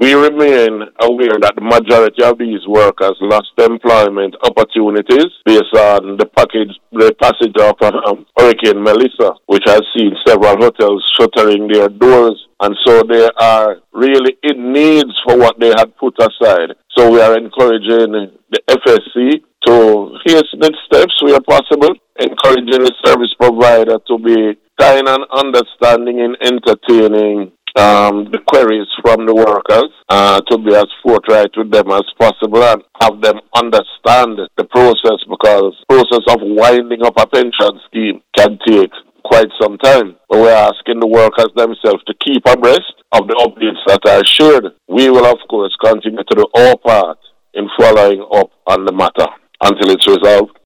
We remain aware that the majority of these workers lost employment opportunities based on the passage of Hurricane Melissa, which has seen several hotels shuttering their doors, and so they are really in needs for what they had put aside. So we are encouraging the FSC to hasten its steps where possible, encouraging the service provider to be kind and understanding in entertaining the queries from the workers, to be as forthright with them as possible and have them understand the process, because the process of winding up a pension scheme can take quite some time. But we're asking the workers themselves to keep abreast of the updates that are shared. We will, of course, continue to do our part in following up on the matter until it's resolved.